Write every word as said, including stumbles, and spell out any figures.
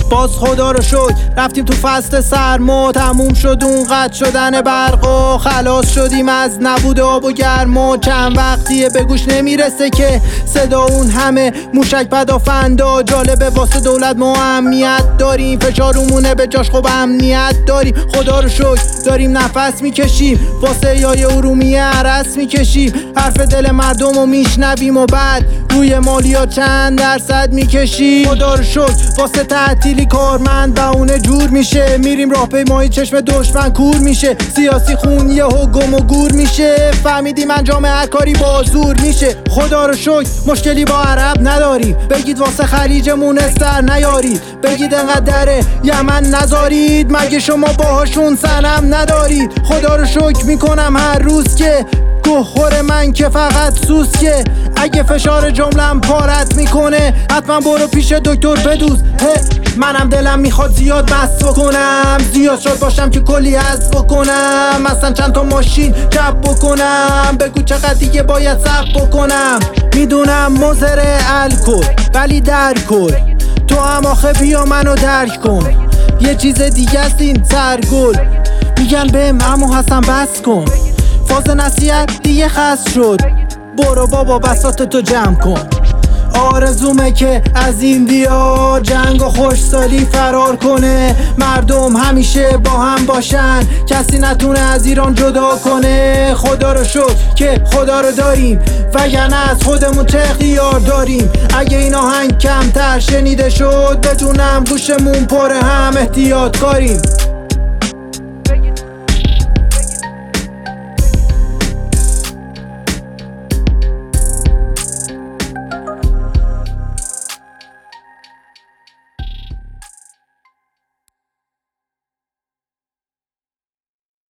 باز خدا رو شکر رفتیم تو فصل سرما، تموم شد اون قطع شدن برق و خلاص شدیم از نبود آب و گرما. چند وقتیه به گوش نمیرسه که صدا اون همه موشک پدافندا. جالبه واسه دولت ما امنیت داریم، فشارمونه به جاش خوب امنیت داریم. خدا رو شکر داریم نفس میکشیم، واسه یای ارومیه عرس میکشیم. حرف دل مردم رو میشنویم و بعد روی مالیات چند درصد میکشیم. خدا رو شکر واسه تعطیلی کارمند بهونه جور میشه، میریم راهپیمایی چشم دشمن کور میشه. سیاسی خون یهو گم و گور میشه، فهمیدیم انجام هر کاری با زور میشه. خدا رو شکر مشکلی با عرب نداریم، بگید واسه خلیجمون استر نیارید، بگید انقدر یمن نذارید، مگه شما باهاشون صنم ندارید. خدا رو شکر میکنم هر روز که گوخور من که فقط سوس که اگه فشار جملم پارت میکنه حتما برو پیش دکتر بدوز. منم دلم میخواد زیاد بس بکنم، زیاد شد باشم که کلی حذف بکنم، مثلا چند تا ماشین چپ بکنم، بگو چقدر دیگه باید صبر بکنم. میدونم مضر الکل ولی در کل تو هم آخه بیا منو درک کن، یه چیز دیگه است این سرگل. میگن بهم عمو حسن بس کن، فاز نصیحت دیگه خست شد، برو بابا بساط تو جمع کن. آرزومه که از این دیا جنگ و خوشسالی فرار کنه، مردم همیشه با هم باشن، کسی نتونه از ایران جدا کنه. خدا رو شکر که خدا رو داریم، وگرنه از خودمون چه اختیار داریم. اگه این آهنگ کمتر شنیده شد بدونم گوشمون پر هم احتیاط کاریم.